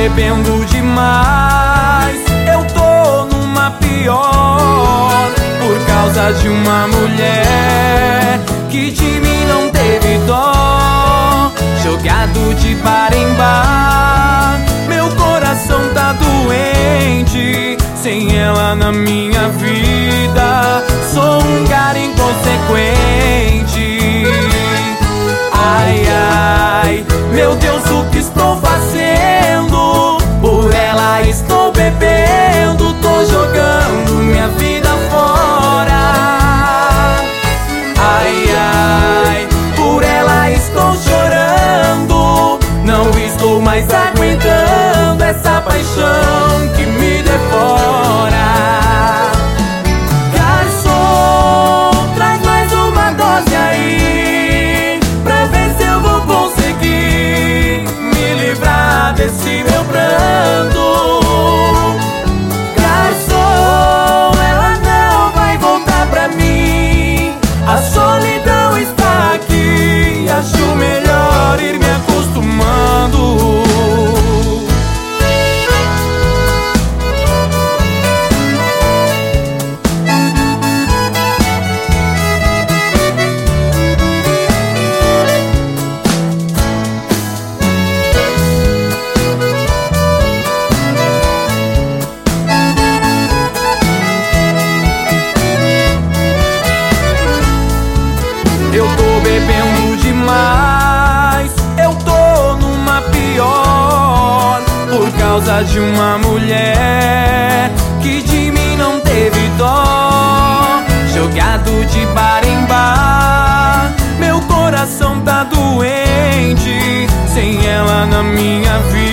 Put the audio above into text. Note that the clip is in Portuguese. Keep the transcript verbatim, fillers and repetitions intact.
bebendo demais, eu tô numa pior, por causa de uma mulher que de mim não teve dó. Jogado de bar em bar, meu coração tá doente. Sem ela na minha vida, sou um cara inconsequente. Ai, ai, meu Deus, o que estou fazendo? Por ela estou bebendo, tô jogando minha vida fora. Ai, ai, por ela estou chorando, não estou mais aguentando essa paixão que me devora. Garçom, traz mais uma dose aí, pra ver se eu vou conseguir me livrar desse meu pranto. Garçom, ela não vai voltar pra mim, a solidão está aqui, acho melhor ir me acostumando. Eu tô bebendo demais, eu tô numa pior, por causa de uma mulher que de mim não teve dó. Jogado de bar em bar, meu coração tá doente. Sem ela na minha vida,